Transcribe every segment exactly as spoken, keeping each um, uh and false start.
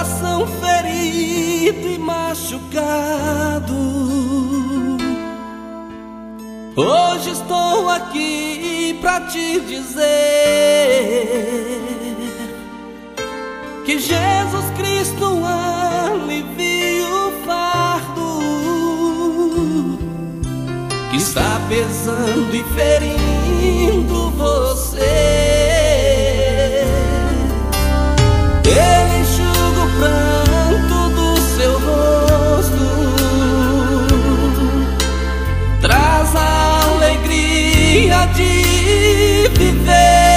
coração ferido e machucado, hoje estou aqui pra te dizer que Jesus Cristo alivia o fardo que está pesando e ferindo você. Ele enxuga o pranto do seu rosto, traz a alegria de viver,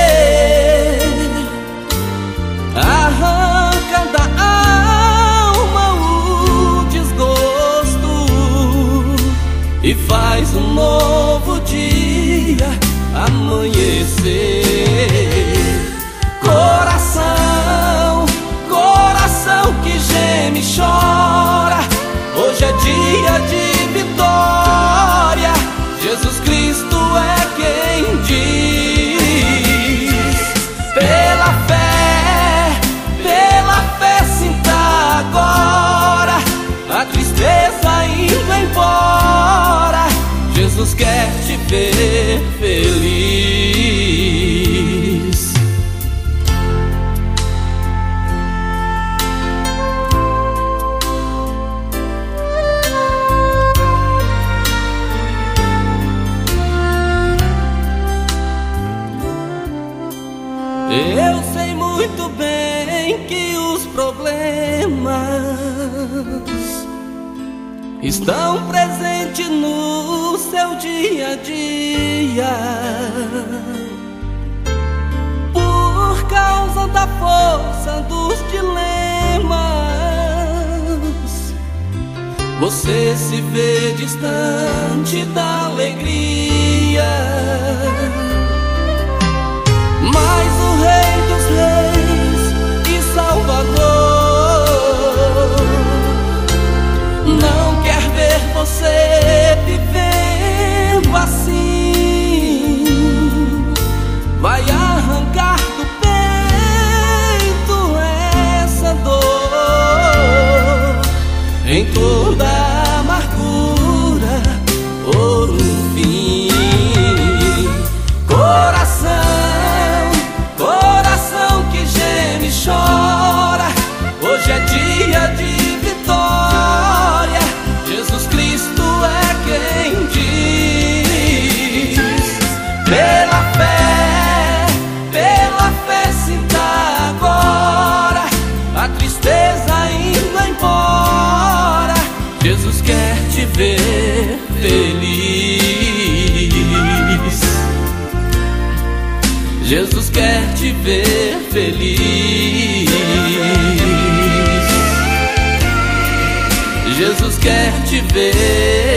arranca da alma o desgosto e faz um novo dia amanhecer. Coração, coração que geme e chora, hoje é dia de vitória. Jesus Cristo é quem diz. Pela fé, pela fé sinta agora a tristeza indo embora. Jesus quer te ver feliz. Eu sei muito bem que os problemas estão presentes no seu dia a dia, por causa da força dos dilemas. Você se vê distante da alegria, mas o Rei dos Reis e Salvador não quer ver você vivendo assim. Vai arrancar do peito essa dor, em toda a amargura por um fim. Coração, coração que geme e chora, hoje é dia de vitória. Jesus Cristo é quem diz. Pela fé, pela fé sinta agora a tristeza indo embora. Jesus quer te ver feliz. Jesus quer te ver feliz. Jesus quer te ver